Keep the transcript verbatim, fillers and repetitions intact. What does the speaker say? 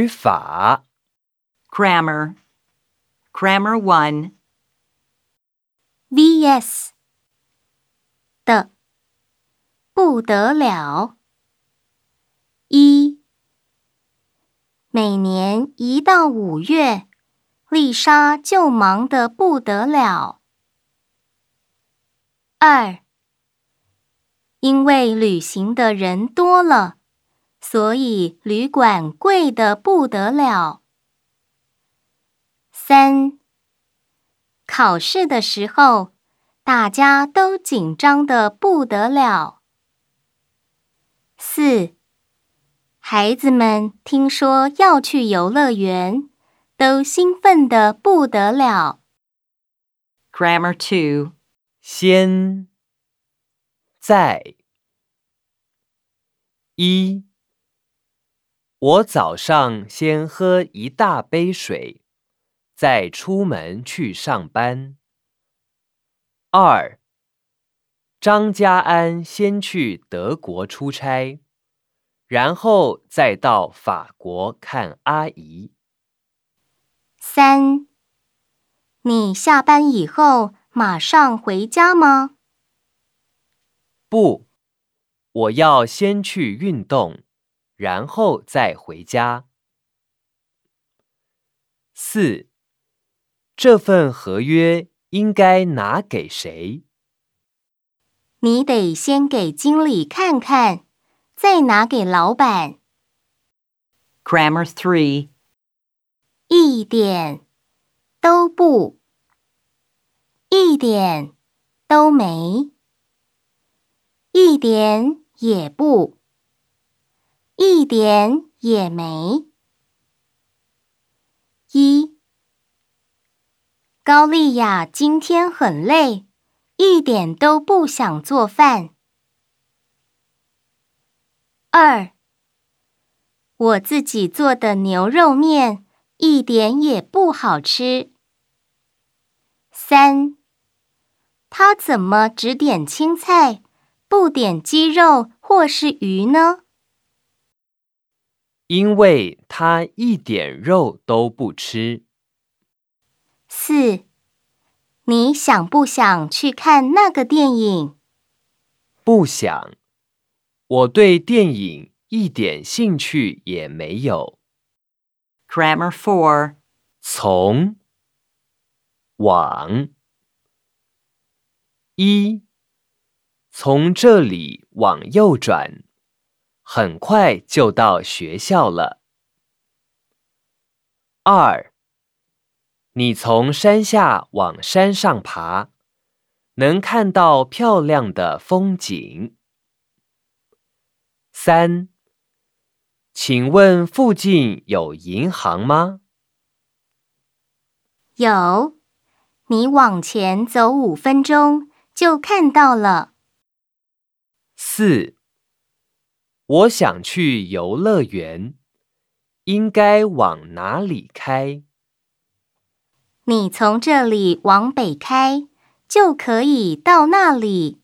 语法 Grammar. Grammar one. V S 的不得了。一，每年一到五月，丽莎就忙得不得了。二，因为旅行的人多了，所以旅馆贵得不得了。三，考试的时候，大家都紧张得不得了。四，孩子们听说要去游乐园，都兴奋得不得了。 Grammar two. 先在一，我早上先喝一大杯水，再出门去上班。二，张家安先去德国出差，然后再到法国看阿姨。 三，你下班以后马上回家吗？ 不，我要先去运动，然后再回家。四，这份合约应该拿给谁？ 你得先给经理看看，再拿给老板。 Grammar three. 一点都不，一点都没，一点也不，一点也没。一，高丽雅今天很累，一点都不想做饭。二，我自己做的牛肉面一点也不好吃。三，他怎么只点青菜，不点鸡肉或是鱼呢？ 因为他一点肉都不吃。 四，你想不想去看那个电影？ 不想，我对电影一点兴趣也没有。 Grammar four. 从往一，从这里往右转，很快就到学校了。二，你从山下往山上爬，能看到漂亮的风景。三，请问附近有银行吗？ 有，你往前走五分钟就看到了。 四，我想去游乐园，应该往哪里开？ 你从这里往北开，就可以到那里。